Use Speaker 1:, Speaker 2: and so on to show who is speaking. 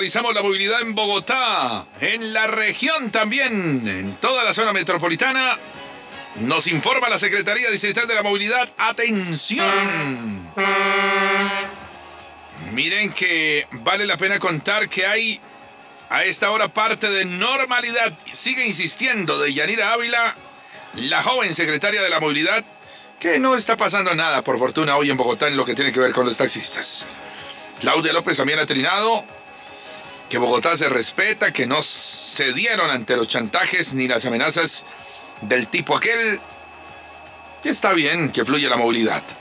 Speaker 1: Realizamos la movilidad en Bogotá, en la región también, en toda la zona metropolitana. Nos informa la Secretaría Distrital de la Movilidad. ¡Atención! Miren que vale la pena contar que hay a esta hora parte de normalidad. Sigue insistiendo Deyanira Ávila, la joven secretaria de la Movilidad, que no está pasando nada, por fortuna, hoy en Bogotá en lo que tiene que ver con los taxistas. Claudia López también ha trinado que Bogotá se respeta, que no cedieron ante los chantajes ni las amenazas del tipo aquel. Que está bien que fluya la movilidad.